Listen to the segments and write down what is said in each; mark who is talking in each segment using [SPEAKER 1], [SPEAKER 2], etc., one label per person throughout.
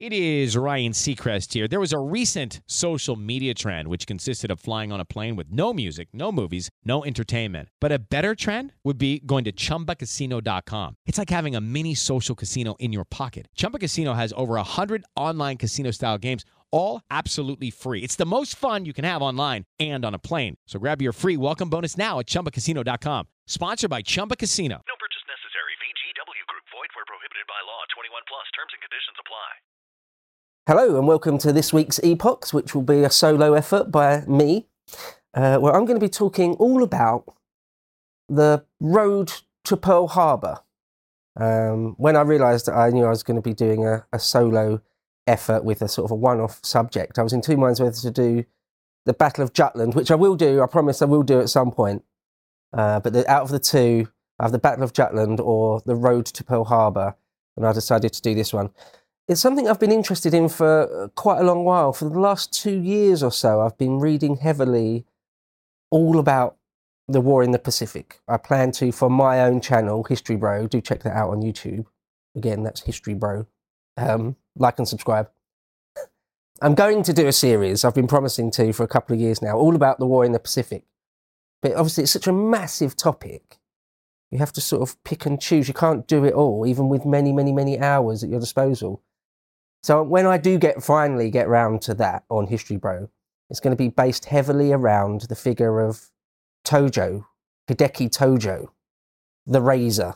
[SPEAKER 1] It is Ryan Seacrest here. There was a recent social media trend which consisted of flying on a plane with no music, no movies, no entertainment. But a better trend would be going to ChumbaCasino.com. It's like having a mini social casino in your pocket. Chumba Casino has over 100 online casino-style games, all absolutely free. It's the most fun you can have online and on a plane. So grab your free welcome bonus now at ChumbaCasino.com. Sponsored by Chumba Casino.
[SPEAKER 2] No purchase necessary. VGW Group. Void where prohibited by law. 21 plus. Terms and conditions apply.
[SPEAKER 3] Hello and welcome to this week's Epochs, which will be a solo effort by me, where I'm going to be talking all about the road to Pearl Harbor. When I realised that I knew I was going to be doing a solo effort with a sort of a one-off subject, I was in two minds whether to do the Battle of Jutland, which I will do, I promise I will do at some point. But out of the two, I have the Battle of Jutland or the road to Pearl Harbor, and I decided to do this one. It's something I've been interested in for quite a long while. For the last 2 years or so, I've been reading heavily all about the war in the Pacific. I plan to, for my own channel, History Bro, do check that out on YouTube. Again, that's History Bro. Like and subscribe. I'm going to do a series, I've been promising to for a couple of years now, all about the war in the Pacific. But obviously it's such a massive topic. You have to sort of pick and choose. You can't do it all, even with many, many, many hours at your disposal. So when I do finally get round to that on History Bro, it's going to be based heavily around the figure of Tojo, Hideki Tojo, the Razor,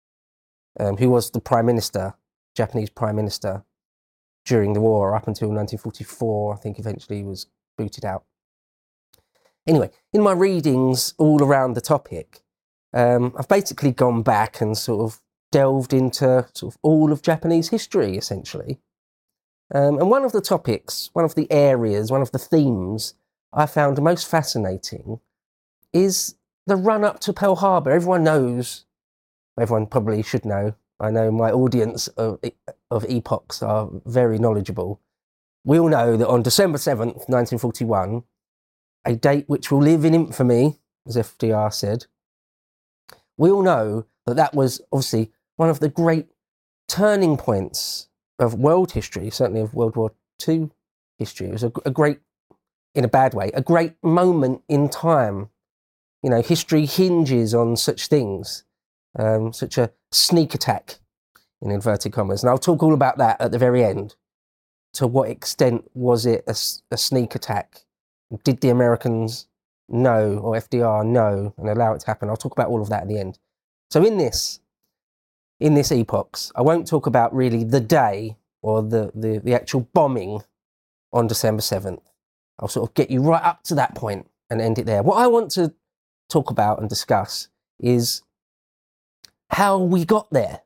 [SPEAKER 3] who was the Prime Minister, Japanese Prime Minister, during the war up until 1944. I think eventually he was booted out. Anyway, in my readings all around the topic, I've basically gone back and sort of delved into sort of all of Japanese history, essentially. And one of the topics, one of the areas, one of the themes I found most fascinating is the run-up to Pearl Harbor. Everyone knows, everyone probably should know, I know my audience of Epochs are very knowledgeable. We all know that on December 7th, 1941, a date which will live in infamy, as FDR said, we all know that that was obviously one of the great turning points of world history, certainly of World War II history. It was a great, in a bad way, a great moment in time. You know, history hinges on such things, such a sneak attack, in inverted commas. And I'll talk all about that at the very end. To what extent was it a sneak attack? Did the Americans know, or FDR know, and allow it to happen? I'll talk about all of that at the end. So in this Epochs, I won't talk about really the day or the actual bombing on December 7th. I'll sort of get you right up to that point and end it there. What I want to talk about and discuss is how we got there.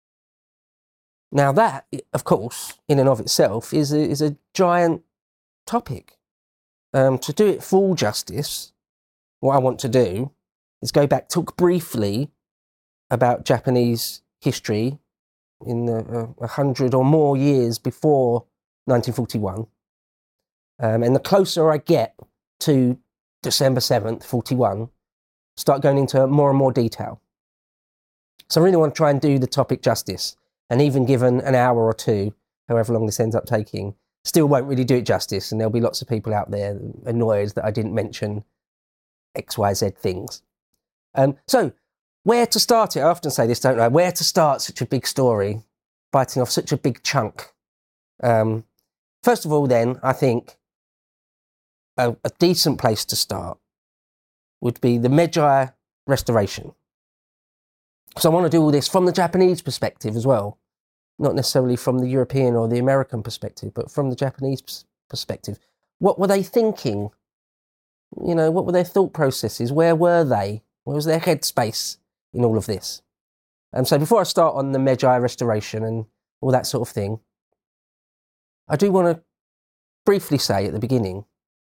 [SPEAKER 3] Now that, of course, in and of itself, is a giant topic. To do it full justice, what I want to do is go back, talk briefly about Japanese history in 100 or more years before 1941. And the closer I get to December 7th, 41, start going into more and more detail. So I really want to try and do the topic justice. And even given an hour or two, however long this ends up taking, still won't really do it justice. And there'll be lots of people out there annoyed that I didn't mention X, Y, Z things. So where to start it? I often say this, don't I? Where to start such a big story, biting off such a big chunk? First of all, then, I think a decent place to start would be the Meiji Restoration. So I want to do all this from the Japanese perspective as well, not necessarily from the European or the American perspective, but from the Japanese perspective. What were they thinking? You know, what were their thought processes? Where were they? Where was their headspace in all of this? So before I start on the Meiji Restoration and all that sort of thing, I do want to briefly say at the beginning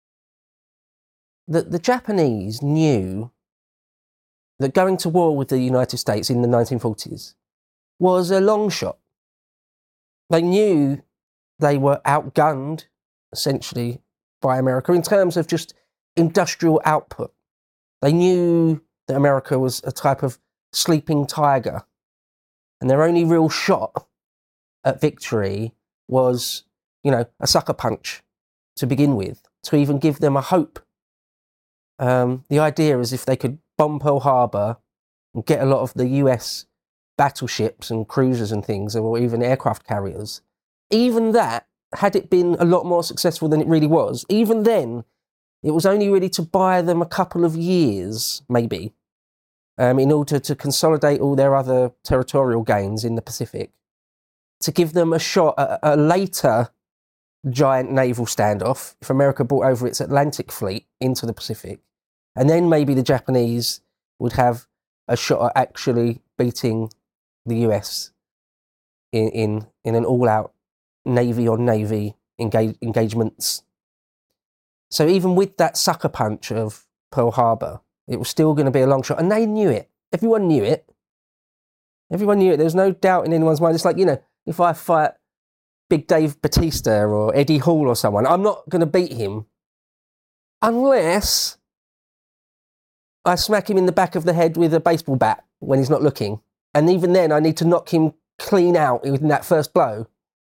[SPEAKER 3] that the Japanese knew that going to war with the United States in the 1940s was a long shot. They knew they were outgunned, essentially, by America in terms of just industrial output. They knew that America was a type of sleeping tiger, and their only real shot at victory was, a sucker punch to begin with, to even give them a hope. The idea is if they could bomb Pearl Harbor and get a lot of the US battleships and cruisers and things, or even aircraft carriers, even that, had it been a lot more successful than it really was, even then, it was only really to buy them a couple of years, maybe, in order to consolidate all their other territorial gains in the Pacific, to give them a shot at a later giant naval standoff, if America brought over its Atlantic fleet into the Pacific, and then maybe the Japanese would have a shot at actually beating the US in an all-out navy-on-navy engagements. So even with that sucker punch of Pearl Harbor, it was still going to be a long shot, and they knew it. Everyone knew it. Everyone knew it. There was no doubt in anyone's mind. It's like, if I fight Big Dave Batista or Eddie Hall or someone, I'm not going to beat him unless I smack him in the back of the head with a baseball bat when he's not looking. And even then, I need to knock him clean out in that first blow,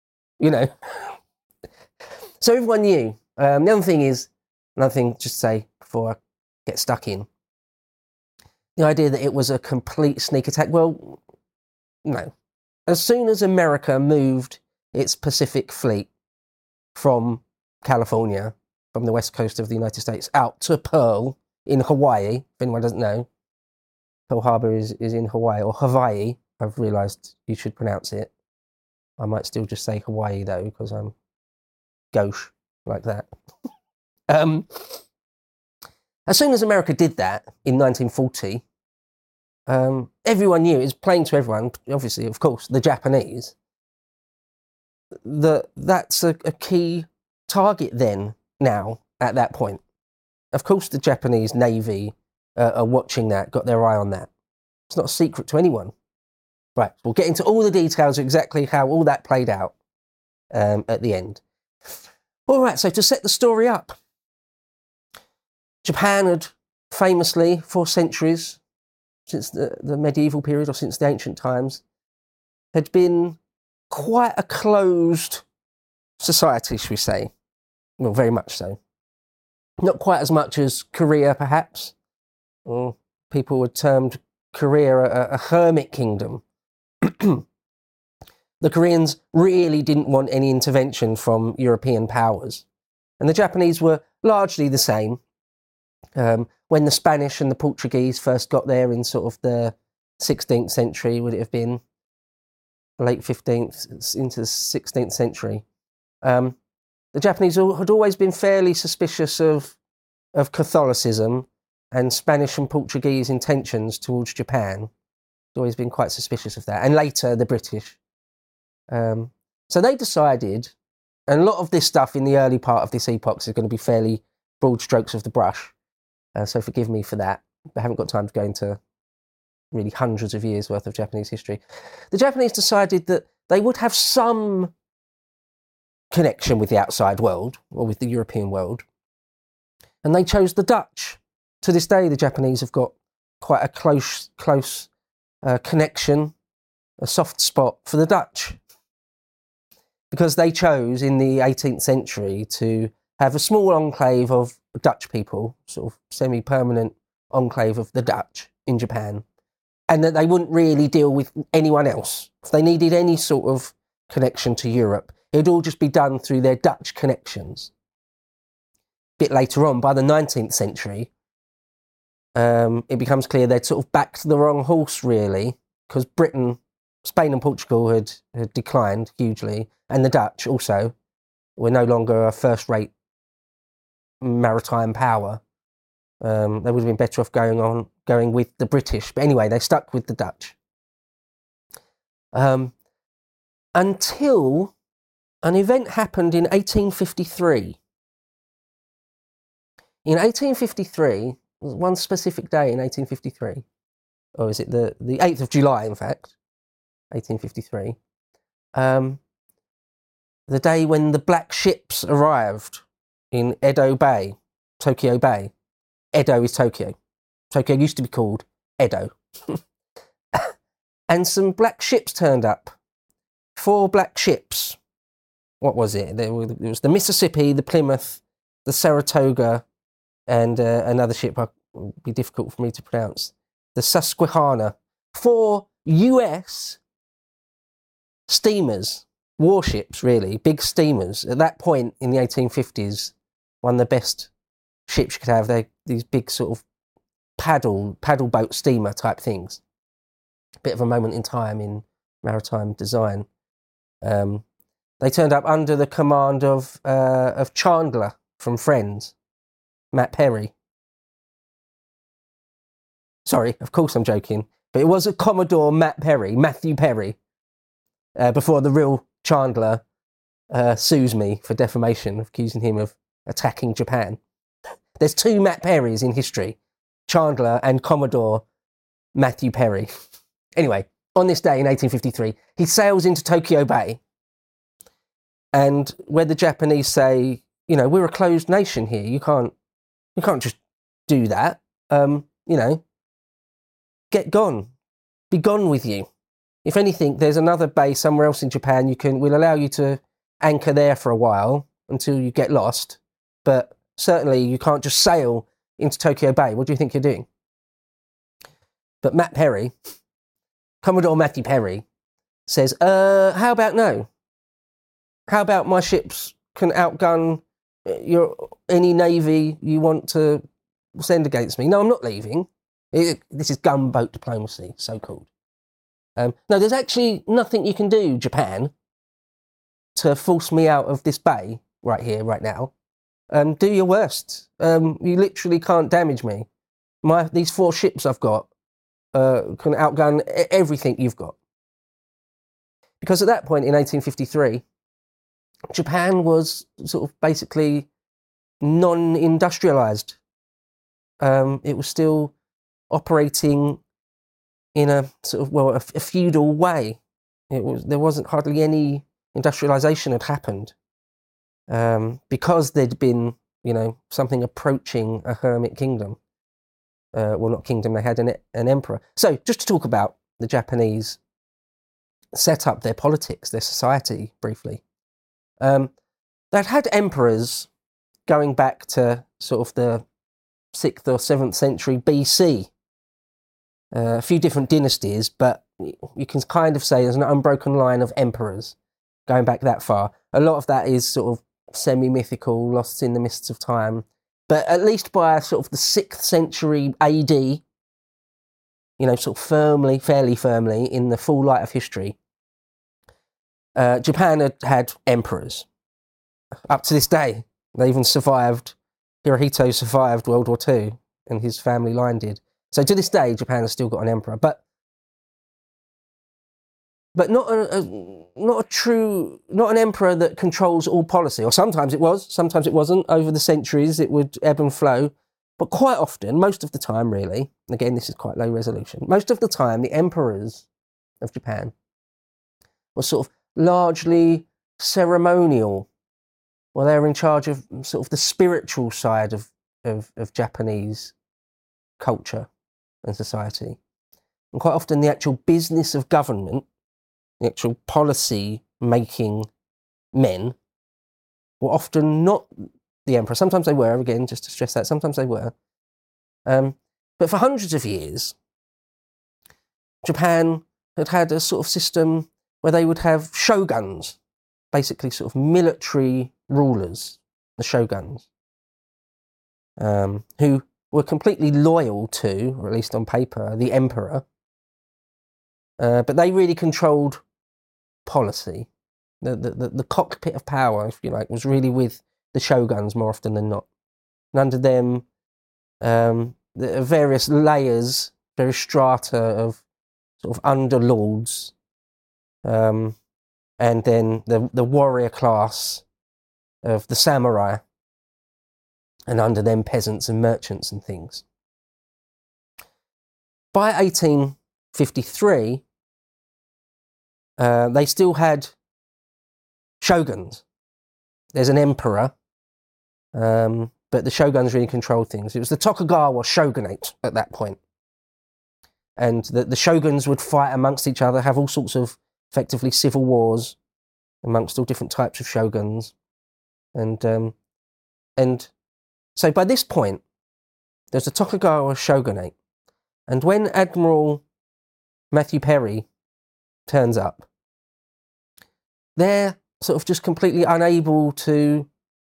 [SPEAKER 3] So everyone knew. The other thing is, another thing just to say before I get stuck in, the idea that it was a complete sneak attack. Well, no. As soon as America moved its Pacific fleet from California, from the west coast of the United States, out to Pearl in Hawaii, if anyone doesn't know, Pearl Harbor is in Hawaii, or Hawaii, I've realised you should pronounce it. I might still just say Hawaii, though, because I'm gauche like that. As soon as America did that in 1940, everyone knew, it was plain to everyone, obviously, of course, the Japanese, that's a key target then, now, at that point. Of course, the Japanese Navy are watching that, got their eye on that. It's not a secret to anyone. Right, we'll get into all the details of exactly how all that played out at the end. All right, so to set the story up, Japan had famously, for centuries, since the medieval period or since the ancient times, had been quite a closed society, shall we say. Well, very much so. Not quite as much as Korea, perhaps. Or people had termed Korea a hermit kingdom. The Koreans really didn't want any intervention from European powers. And the Japanese were largely the same. When the Spanish and the Portuguese first got there in sort of the 16th century, would it have been late 15th into the 16th century, the Japanese had always been fairly suspicious of Catholicism and Spanish and Portuguese intentions towards Japan. They'd always been quite suspicious of that. And later, the British. So they decided, and a lot of this stuff in the early part of this epoch is going to be fairly broad strokes of the brush. So forgive me for that. I haven't got time to go into really hundreds of years worth of Japanese history. The Japanese decided that they would have some connection with the outside world, or with the European world. And they chose the Dutch. To this day, the Japanese have got quite a close connection, a soft spot for the Dutch. Because they chose in the 18th century to have a small enclave of Dutch people, sort of semi-permanent enclave of the Dutch in Japan, and that they wouldn't really deal with anyone else. If they needed any sort of connection to Europe, it would all just be done through their Dutch connections. A bit later on, by the 19th century, it becomes clear they'd sort of backed the wrong horse, really, because Britain, Spain and Portugal had declined hugely, and the Dutch also were no longer a first-rate maritime power. They would have been better off going with the British. But anyway, they stuck with the Dutch. Until an event happened in 1853. In 1853, one specific day in 1853, or is it the 8th of July, in fact, 1853, the day when the black ships arrived in Edo Bay, Tokyo Bay. Edo is Tokyo. Tokyo used to be called Edo. And some black ships turned up. 4 black ships. what was it? There was the Mississippi, the Plymouth, the Saratoga, and another ship would be difficult for me to pronounce. The Susquehanna. 4 US steamers, warships really, big steamers. At that point in the 1850s, one of the best ships you could have. They're these big sort of paddle boat steamer type things. Bit of a moment in time in maritime design. They turned up under the command of Chandler from Friends, Matt Perry. Sorry, of course I'm joking, but it was a Commodore Matthew Perry, before the real Chandler sues me for defamation, accusing him of attacking Japan. There's 2 Matt Perrys in history, Chandler and Commodore Matthew Perry. Anyway, on this day in 1853, he sails into Tokyo Bay, and where the Japanese say, you know, we're a closed nation here, you can't just do that, get gone, be gone with you. If anything, there's another bay somewhere else in Japan, we'll allow you to anchor there for a while until you get lost, but certainly you can't just sail into Tokyo Bay. What do you think you're doing? But Matt Perry, Commodore Matthew Perry, says, how about no? How about my ships can outgun any navy you want to send against me? No, I'm not leaving. This is gunboat diplomacy, so-called. No, there's actually nothing you can do, Japan, to force me out of this bay right here, right now. Do your worst. You literally can't damage me. These 4 ships I've got can outgun everything you've got. Because at that point in 1853, Japan was sort of basically non-industrialized. It was still operating in a sort of, a feudal way. There wasn't hardly any industrialization had happened. Because there'd been, something approaching a hermit kingdom. Well, not kingdom, they had an emperor. So, just to talk about the Japanese set up their politics, their society, briefly. They'd had emperors going back to sort of the 6th or 7th century BC. A few different dynasties, but you can kind of say there's an unbroken line of emperors going back that far. A lot of that is sort of semi-mythical, lost in the mists of time. But at least by sort of the 6th century AD, sort of fairly firmly in the full light of history, Japan had emperors. Up to this day, they even Hirohito survived World War II, and his family line did. So to this day, Japan has still got an emperor, but not an emperor that controls all policy. Or sometimes it was, sometimes it wasn't. Over the centuries, it would ebb and flow. But quite often, most of the time, really, and again, this is quite low resolution, most of the time, the emperors of Japan were sort of largely ceremonial. Well, they were in charge of sort of the spiritual side of Japanese culture and society. And quite often, the actual business of government, the actual policy-making men, were often not the emperor. Sometimes they were, again, just to stress that, sometimes they were. But for hundreds of years, Japan had a sort of system where they would have shoguns, basically sort of military rulers, the shoguns, who were completely loyal to, or at least on paper, the emperor. But they really controlled policy. The cockpit of power, if you like, was really with the shoguns more often than not. And under them, the various layers, various strata of sort of underlords, and then the warrior class of the samurai, and under them peasants and merchants and things. By 1853, they still had shoguns. There's an emperor, but the shoguns really controlled things. It was the Tokugawa shogunate at that point. And the shoguns would fight amongst each other, have all sorts of effectively civil wars, amongst all different types of shoguns. And so by this point, there's the Tokugawa shogunate. And when Admiral Matthew Perry turns up, they're sort of just completely unable to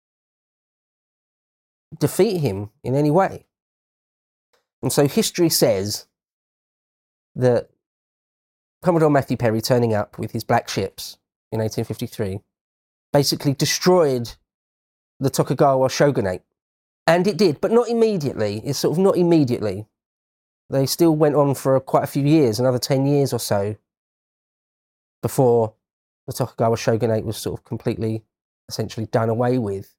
[SPEAKER 3] defeat him in any way. And so history says that Commodore Matthew Perry turning up with his black ships in 1853 basically destroyed the Tokugawa shogunate. And it did, but not immediately. It's sort of not immediately. They still went on for quite a few years, another 10 years or so, before the Tokugawa shogunate was sort of completely, essentially done away with.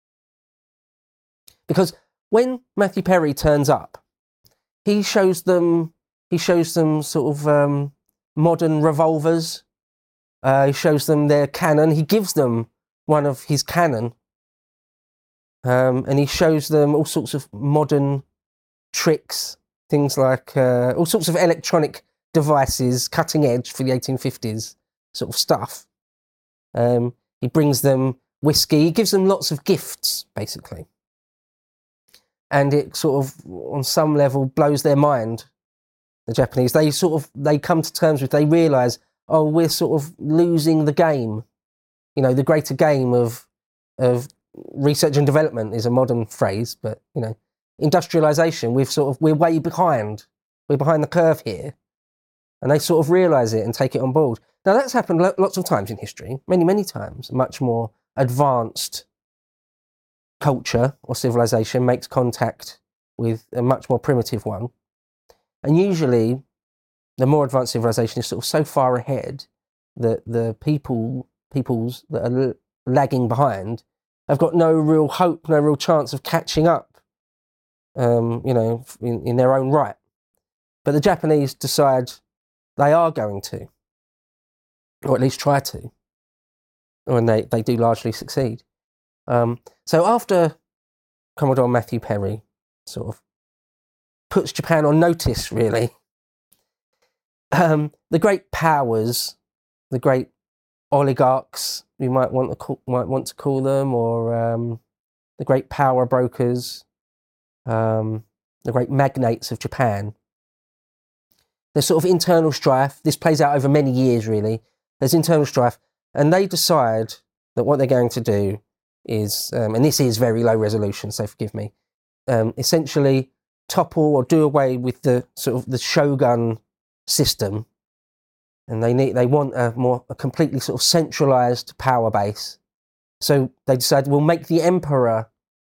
[SPEAKER 3] Because when Matthew Perry turns up, he shows them sort of modern revolvers. He shows them their cannon. He gives them one of his cannon. And he shows them all sorts of modern tricks, things like all sorts of electronic devices, cutting edge for the 1850s sort of stuff. He brings them whiskey. He gives them lots of gifts, basically. And it sort of, on some level, blows their mind, the Japanese. They come to terms with, they realise, oh, we're sort of losing the game. You know, the greater game of research and development is a modern phrase, but, you know, industrialisation, we're way behind. We're behind the curve here. And they sort of realise it and take it on board. Now, that's happened lots of times in history, many, many times. Much more advanced culture or civilization makes contact with a much more primitive one. And usually, the more advanced civilization is sort of so far ahead that the peoples that are lagging behind have got no real hope, no real chance of catching up, you know, in their own right. But the Japanese decide they are going to, or at least try to, and they do largely succeed. So after Commodore Matthew Perry sort of puts Japan on notice, really, the great powers, the great oligarchs, we might want to call them, or the great power brokers, the great magnates of Japan. There's sort of internal strife. This plays out over many years, really. There's internal strife, and they decide that what they're going to do is, and this is very low resolution, so forgive me, essentially topple or do away with the sort of the shogun system, and they want a completely sort of centralized power base. So they decide we'll make the emperor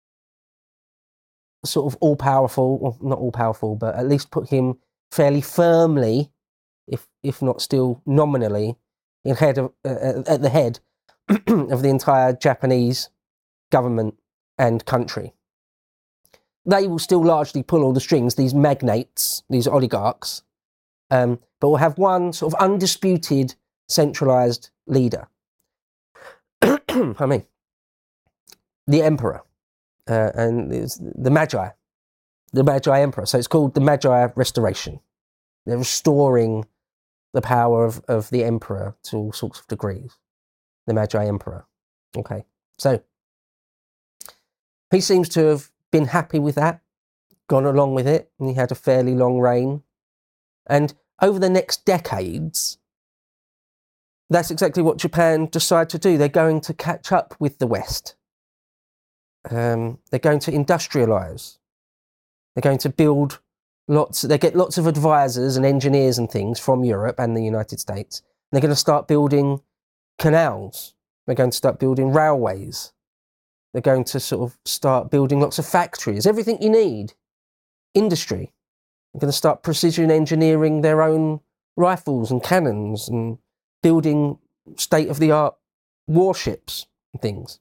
[SPEAKER 3] sort of all powerful, well, not all powerful, but at least put him fairly firmly, if not still nominally, at the head of the entire Japanese government and country. They will still largely pull all the strings, these magnates, these oligarchs, but we'll have one sort of undisputed, centralised leader. I mean, the emperor, and it's the Magi Emperor. So it's called the Magi Restoration. They're restoring the power of the emperor to all sorts of degrees. The Magi Emperor. Okay, so he seems to have been happy with that, gone along with it, and he had a fairly long reign. And over the next decades, that's exactly what Japan decide to do. They're going to catch up with the West. They're going to industrialise. They're going to build they get lots of advisors and engineers and things from Europe and the United States. They're going to start building canals. They're going to start building railways. They're going to sort of start building lots of factories, everything you need, industry. They're going to start precision engineering their own rifles and cannons and building state-of-the-art warships and things.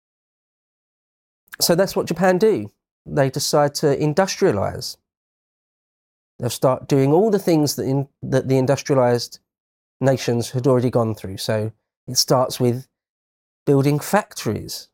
[SPEAKER 3] So that's what Japan do. They decide to industrialise. They'll start doing all the things that the industrialised nations had already gone through. So it starts with building factories,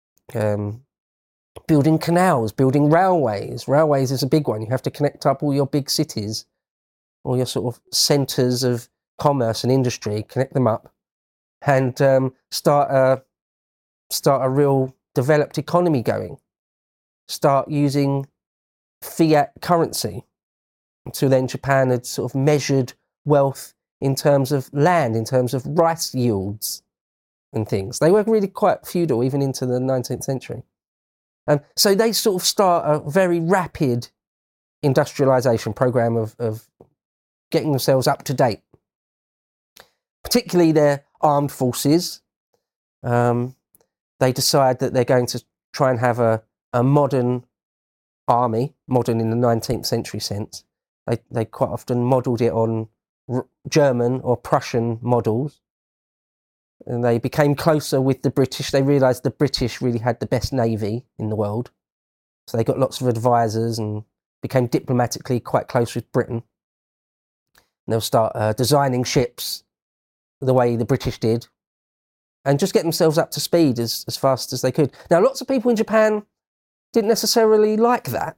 [SPEAKER 3] building canals, building railways. Railways is a big one. You have to connect up all your big cities, all your sort of centres of commerce and industry, connect them up. and start a real developed economy going. Start using fiat currency. Until then, Japan had sort of measured wealth in terms of land, in terms of rice yields and things. They were really quite feudal even into the 19th century. So they sort of start a very rapid industrialization program of getting themselves up to date. Particularly their armed forces. They decide that they're going to try and have a modern army, modern in the 19th century sense. They quite often modelled it on German or Prussian models. And they became closer with the British. They realised the British really had the best navy in the world. So they got lots of advisors and became diplomatically quite close with Britain. And they'll start designing ships the way the British did and just get themselves up to speed as fast as they could. Now, lots of people in Japan didn't necessarily like that.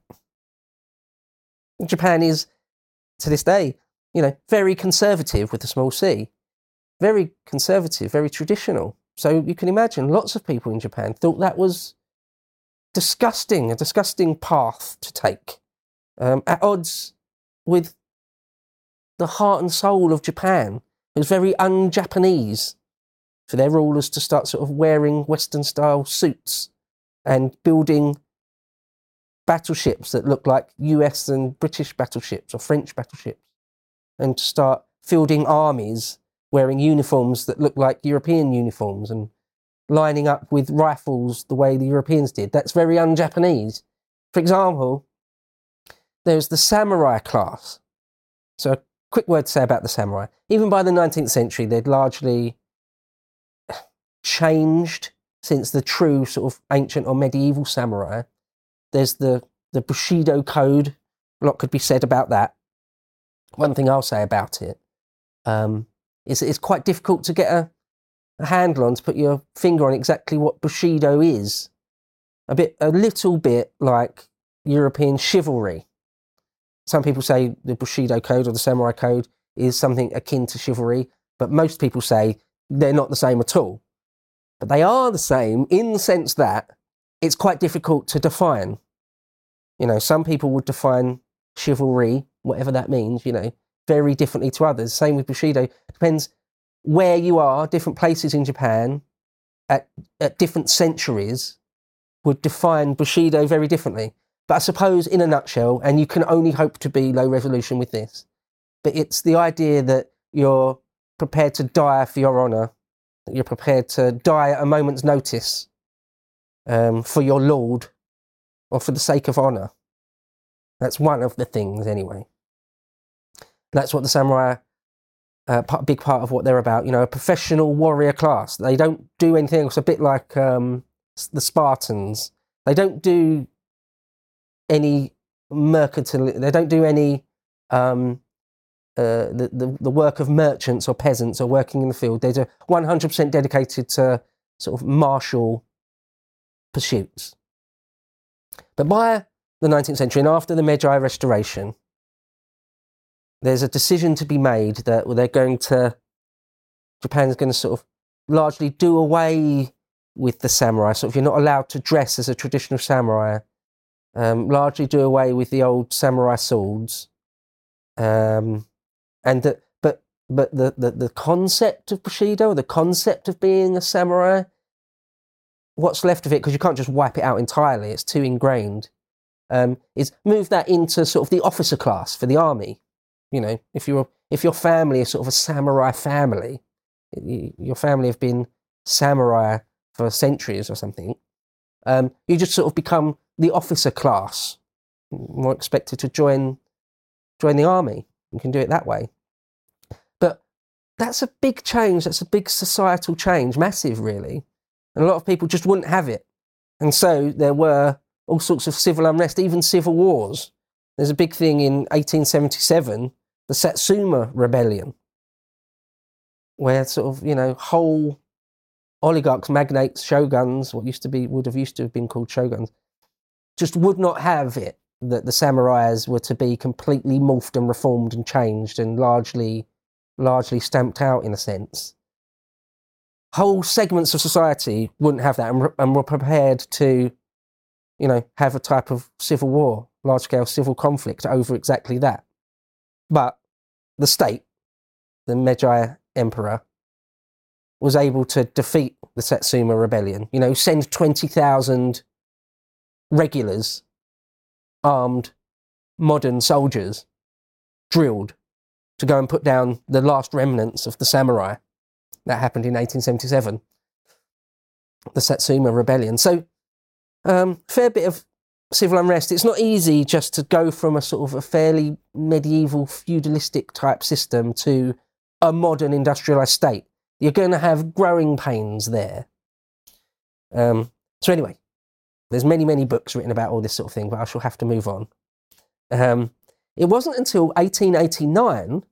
[SPEAKER 3] Japan is, to this day, very conservative with a small c. Very conservative, very traditional. So you can imagine lots of people in Japan thought that was disgusting, a disgusting path to take, at odds with the heart and soul of Japan. It was very un-Japanese for their rulers to start sort of wearing Western-style suits and building battleships that looked like US and British battleships or French battleships, and to start fielding armies wearing uniforms that looked like European uniforms and lining up with rifles the way the Europeans did. That's very un-Japanese. For example, there's the samurai class. So a quick word to say about the samurai. Even by the 19th century, they'd largely changed since the true sort of ancient or medieval samurai. There's the Bushido code. A lot could be said about that. One thing I'll say about it is it's quite difficult to get a handle on, to put your finger on exactly what Bushido is. A little bit like European chivalry. Some people say the Bushido code or the samurai code is something akin to chivalry, but most people say they're not the same at all. But they are the same in the sense that it's quite difficult to define. Some people would define chivalry, whatever that means, very differently to others. Same with Bushido. Depends where you are. Different places in Japan at different centuries would define Bushido very differently. But I suppose in a nutshell, and you can only hope to be low resolution with this, but it's the idea that you're prepared to die for your honour, that you're prepared to die at a moment's notice for your lord or for the sake of honour. That's one of the things anyway. That's what the samurai, big part of what they're about, a professional warrior class. They don't do anything else, a bit like the Spartans. They don't do any mercantile, they don't do any the work of merchants or peasants or working in the field. They're 100% dedicated to sort of martial pursuits. But by the 19th century and after the Meiji Restoration, there's a decision to be made that Japan's going to sort of largely do away with the samurai. So if you're not allowed to dress as a traditional samurai, largely do away with the old samurai swords, but the concept of Bushido, the concept of being a samurai, what's left of it, because you can't just wipe it out entirely, it's too ingrained, is move that into sort of the officer class for the army. If your family is sort of a samurai family, your family have been samurai for centuries or something, you just sort of become the officer class, more expected to join the army. You can do it that way. But that's a big change. That's a big societal change, massive really. And a lot of people just wouldn't have it. And so there were all sorts of civil unrest, even civil wars. There's a big thing in 1877, the Satsuma Rebellion, where sort of, whole oligarchs, magnates, shoguns, would have used to have been called shoguns, just would not have it that the samurais were to be completely morphed and reformed and changed and largely stamped out in a sense. whole segments of society wouldn't have that and were prepared to, have a type of civil war, large-scale civil conflict over exactly that. But the state, the Meiji Emperor, was able to defeat the Satsuma Rebellion, send 20,000 regulars, armed, modern soldiers, drilled, to go and put down the last remnants of the samurai. That happened in 1877, the Satsuma Rebellion. So, fair bit of civil unrest. It's not easy just to go from a sort of a fairly medieval feudalistic type system to a modern industrialised state. You're going to have growing pains there. So anyway, there's many, many books written about all this sort of thing, but I shall have to move on. It wasn't until 1889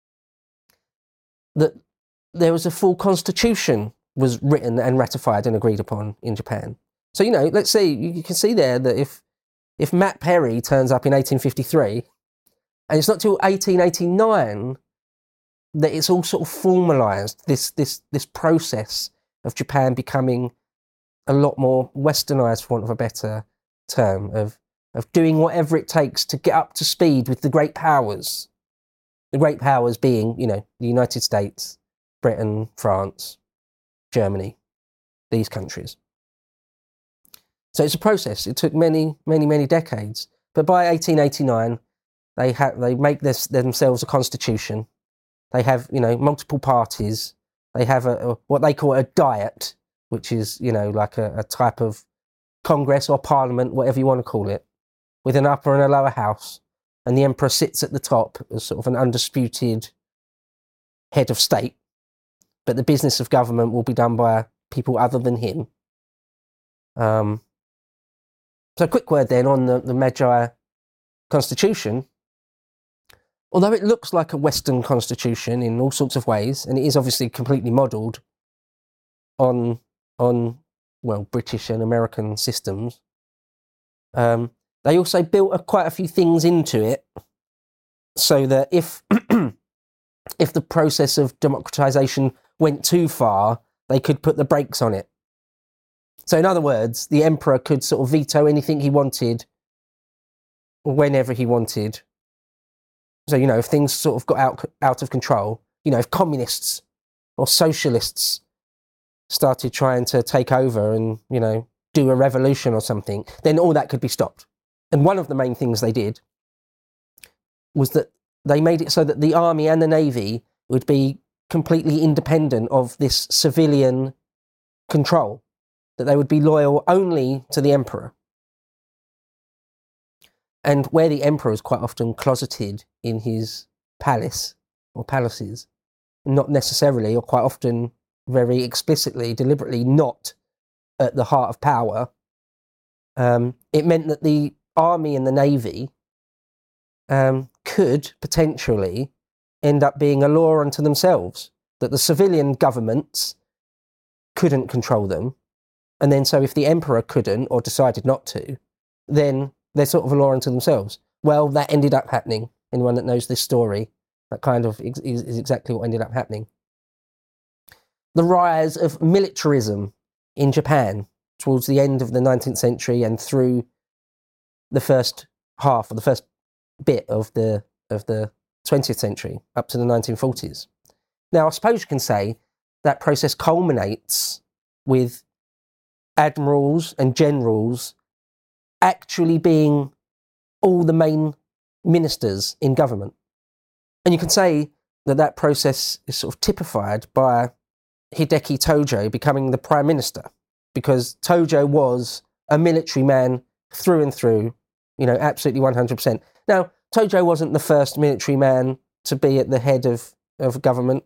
[SPEAKER 3] that there was a full constitution was written and ratified and agreed upon in Japan. So, let's see, you can see there that if Matt Perry turns up in 1853, and it's not till 1889 that it's all sort of formalised, this process of Japan becoming a lot more westernised, for want of a better term, of doing whatever it takes to get up to speed with the great powers. The great powers being, the United States, Britain, France, Germany, these countries. So it's a process. It took many, many, many decades. But by 1889, they make themselves a constitution. They have, multiple parties. They have what they call a diet, which is, like a type of Congress or Parliament, whatever you want to call it, with an upper and a lower house. And the emperor sits at the top as sort of an undisputed head of state. But the business of government will be done by people other than him. So a quick word then on the Meiji Constitution. Although it looks like a Western constitution in all sorts of ways, and it is obviously completely modelled on British and American systems, they also built quite a few things into it so that if the process of democratisation went too far, they could put the brakes on it. So in other words, the emperor could sort of veto anything he wanted whenever he wanted. So, if things sort of got out of control, if communists or socialists started trying to take over and, do a revolution or something, then all that could be stopped. And one of the main things they did was that they made it so that the army and the navy would be completely independent of this civilian control, that they would be loyal only to the emperor. And where the emperor is quite often closeted in his palace or palaces, not necessarily, or quite often very explicitly, deliberately not at the heart of power, it meant that the army and the navy could potentially end up being a law unto themselves, that the civilian governments couldn't control them. And then so if the emperor couldn't or decided not to, then they're sort of a law unto themselves. Well, that ended up happening. Anyone that knows this story, that kind of is exactly what ended up happening. The rise of militarism in Japan towards the end of the 19th century and through the first half, or the first bit of the 20th century, up to the 1940s. Now, I suppose you can say that process culminates with admirals and generals actually being all the main ministers in government. And you can say that process is sort of typified by Hideki Tojo becoming the prime minister, because Tojo was a military man through and through, absolutely 100%. Now, Tojo wasn't the first military man to be at the head of government.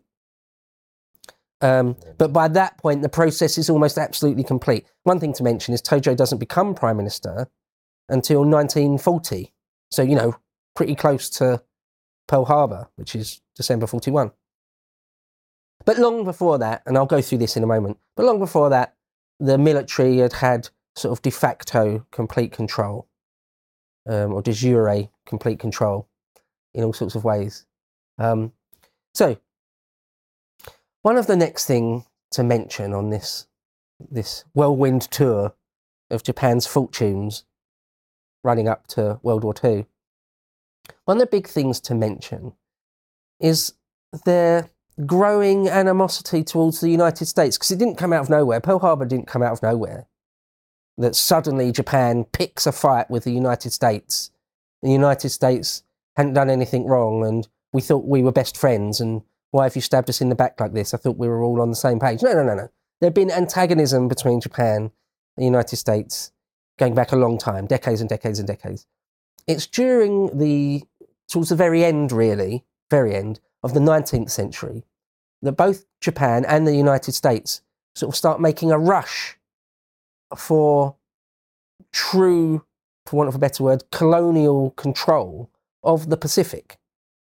[SPEAKER 3] But by that point, the process is almost absolutely complete. One thing to mention is Tojo doesn't become prime minister until 1940. So, pretty close to Pearl Harbor, which is December 41. But long before that, and I'll go through this in a moment, but long before that, the military had sort of de facto complete control, or de jure complete control in all sorts of ways. So, one of the next thing to mention on this whirlwind tour of Japan's fortunes running up to World War II. One of the big things to mention is their growing animosity towards the United States, because it didn't come out of nowhere. Pearl Harbor didn't come out of nowhere. That suddenly Japan picks a fight with the United States. The United States hadn't done anything wrong, and we thought we were best friends, and why have you stabbed us in the back like this? I thought we were all on the same page. No. There had been antagonism between Japan and the United States going back a long time, decades and decades and decades. It's during towards the very end of the 19th century that both Japan and the United States sort of start making a rush for true, for want of a better word, colonial control of the Pacific.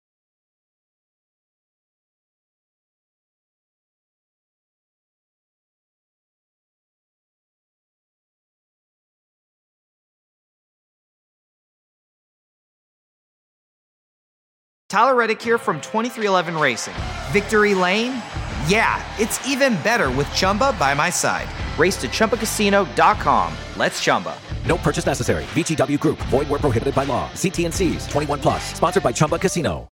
[SPEAKER 4] Tyler Reddick here from 2311 Racing. Victory Lane? Yeah, it's even better with Chumba by my side. Race to ChumbaCasino.com. Let's Chumba.
[SPEAKER 5] No purchase necessary. VGW Group. Void where prohibited by law. See T&Cs. 21+. Sponsored by Chumba Casino.